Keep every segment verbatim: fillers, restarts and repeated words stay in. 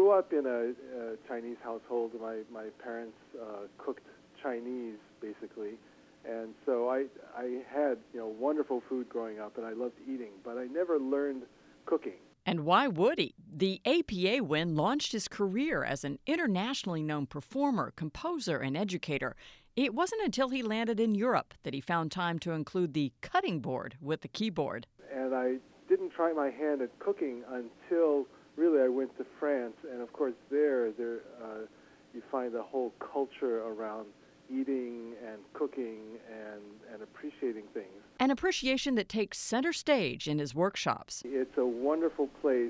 grew up in a, a Chinese household. My my parents uh, cooked Chinese basically, and so I I had you know wonderful food growing up, and I loved eating, but I never learned cooking. And why would he? The A P A win launched his career as an internationally known performer, composer, and educator. It wasn't until he landed in Europe that he found time to include the cutting board with the keyboard. And I didn't try my hand at cooking until really I went to France, and of course there, there uh, you find a whole culture around eating and cooking and, and appreciating things. An appreciation that takes center stage in his workshops. It's a wonderful place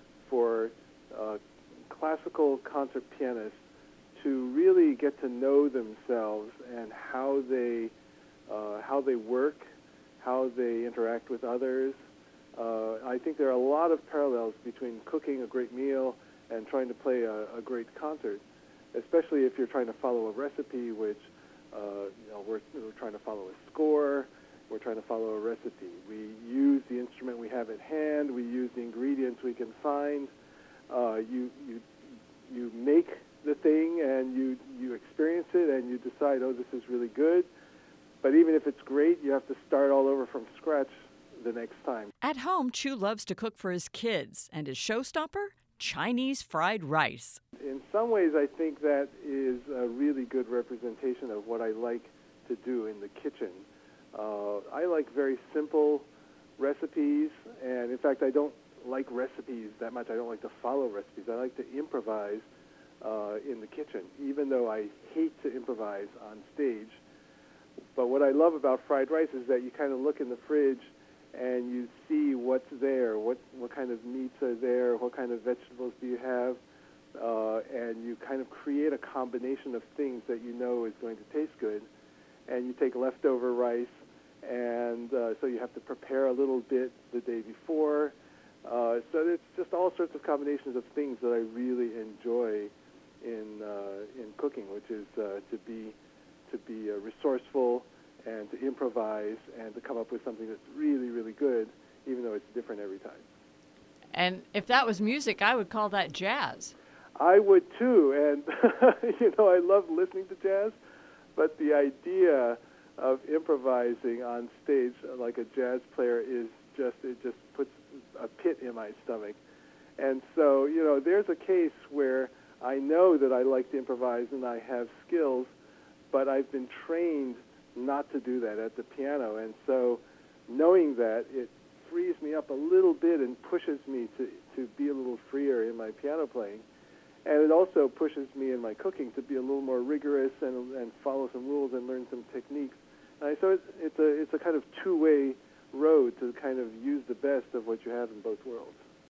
for uh, classical concert pianists to really get to know themselves and how they uh, how they work, how they interact with others. Uh, I think there are a lot of parallels between cooking a great meal and trying to play a, a great concert, especially if you're trying to follow a recipe, which uh, you know we're, we're trying to follow a score. We're trying to follow a recipe. We use the instrument we have at hand. We use the ingredients we can find. Uh, you you you make the thing and you you experience it and you decide, oh, this is really good. But even if it's great, you have to start all over from scratch the next time. At home, Chu loves to cook for his kids, and his showstopper, Chinese fried rice. In some ways, I think that is a really good representation of what I like to do in the kitchen. Uh, I like very simple recipes, and in fact, I don't like recipes that much. I don't like to follow recipes. I like to improvise uh, in the kitchen, even though I hate to improvise on stage. But what I love about fried rice is that you kind of look in the fridge and you see what's there, what what kind of meats are there, what kind of vegetables do you have, uh, and you kind of create a combination of things that you know is going to taste good. And you take leftover rice, and uh, so you have to prepare a little bit the day before. Uh, so it's just all sorts of combinations of things that I really enjoy in uh, in cooking, which is uh, to be to be uh, resourceful and to improvise and to come up with something that's really, really good, even though it's different every time. And if that was music, I would call that jazz. I would too, and you know, I love listening to jazz, but the idea of improvising on stage like a jazz player is just, it just puts a pit in my stomach. And so, you know, there's a case where I know that I like to improvise and I have skills, but I've been trained not to do that at the piano. And so knowing that, it frees me up a little bit and pushes me to, to be a little freer in my piano playing. And it also pushes me in my cooking to be a little more rigorous and, and follow some rules and learn some techniques. And so it's, it's, a, it's a kind of two-way road to kind of use the best of what you have in both worlds.